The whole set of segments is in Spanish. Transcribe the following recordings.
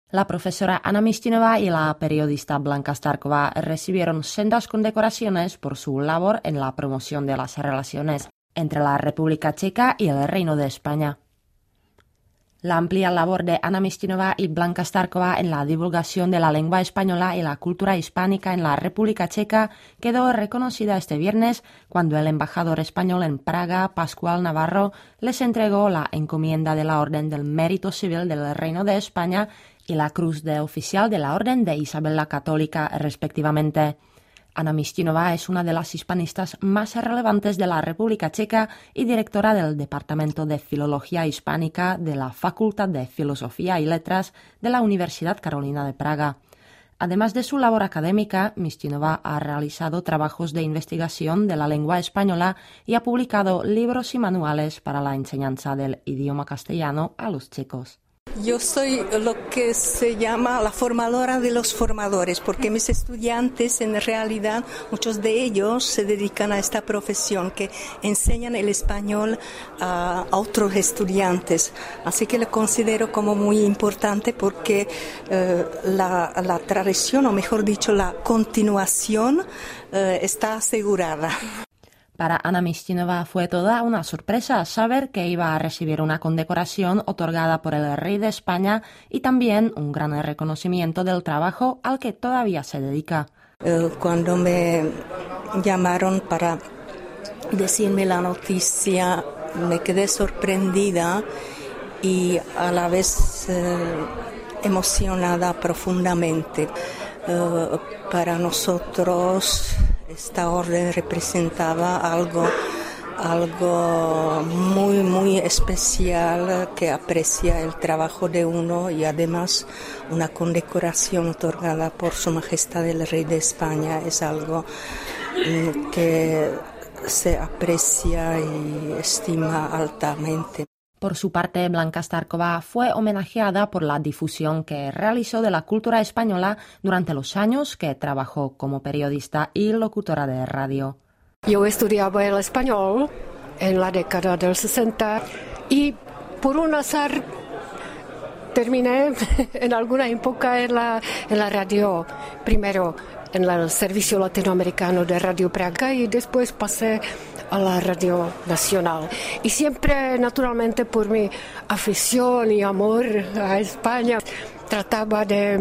La profesora Anna Mistinová y la periodista Blanka Starková recibieron sendas condecoraciones por su labor en la promoción de las relaciones entre la República Checa y el Reino de España. La amplia labor de Anna Mistinová y Blanka Starková en la divulgación de la lengua española y la cultura hispánica en la República Checa quedó reconocida este viernes cuando el embajador español en Praga, Pascual Navarro, les entregó la encomienda de la Orden del Mérito Civil del Reino de España y la Cruz de Oficial de la Orden de Isabel la Católica, respectivamente. Anna Mistinová es una de las hispanistas más relevantes de la República Checa y directora del Departamento de Filología Hispánica de la Facultad de Filosofía y Letras de la Universidad Carolina de Praga. Además de su labor académica, Mistinová ha realizado trabajos de investigación de la lengua española y ha publicado libros y manuales para la enseñanza del idioma castellano a los checos. Yo soy lo que se llama la formadora de los formadores, porque mis estudiantes, en realidad, muchos de ellos se dedican a esta profesión, que enseñan el español a otros estudiantes. Así que lo considero como muy importante porque la tradición, o mejor dicho, la continuación está asegurada. Para Anna Mistinová fue toda una sorpresa saber que iba a recibir una condecoración otorgada por el rey de España y también un gran reconocimiento del trabajo al que todavía se dedica. Cuando me llamaron para decirme la noticia, me quedé sorprendida y a la vez emocionada profundamente. Para nosotros esta orden representaba algo muy, muy especial, que aprecia el trabajo de uno, y además una condecoración otorgada por Su Majestad el Rey de España es algo que se aprecia y estima altamente. Por su parte, Blanka Starková fue homenajeada por la difusión que realizó de la cultura española durante los años que trabajó como periodista y locutora de radio. Yo estudiaba el español en la década del 60 y por un azar terminé en alguna época en la radio, primero en el servicio latinoamericano de Radio Praga y después pasé a la Radio Nacional. Y siempre, naturalmente, por mi afición y amor a España, trataba de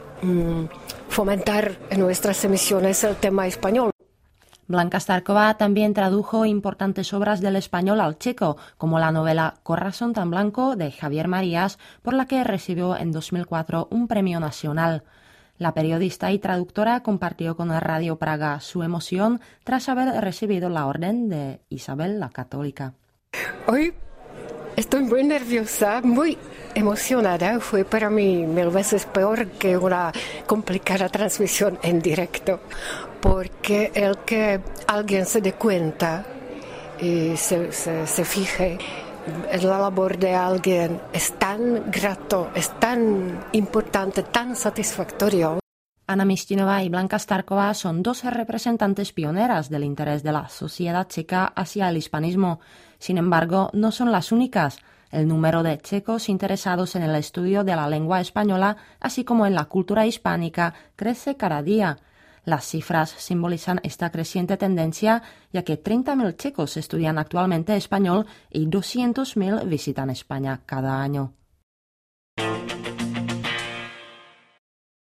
fomentar en nuestras emisiones el tema español. Blanka Starková también tradujo importantes obras del español al checo, como la novela Corazón tan blanco de Javier Marías, por la que recibió en 2004 un premio nacional. La periodista y traductora compartió con Radio Praga su emoción tras haber recibido la Orden de Isabel la Católica. Hoy estoy muy nerviosa, muy emocionada. Fue para mí 1000 veces peor que una complicada transmisión en directo, porque el que alguien se dé cuenta y se fije en la labor de alguien es tan grato, es tan importante, tan satisfactorio. Anna Mistinová y Blanka Starková son dos representantes pioneras del interés de la sociedad checa hacia el hispanismo. Sin embargo, no son las únicas. El número de checos interesados en el estudio de la lengua española, así como en la cultura hispánica, crece cada día. Las cifras simbolizan esta creciente tendencia, ya que 30.000 checos estudian actualmente español y 200.000 visitan España cada año.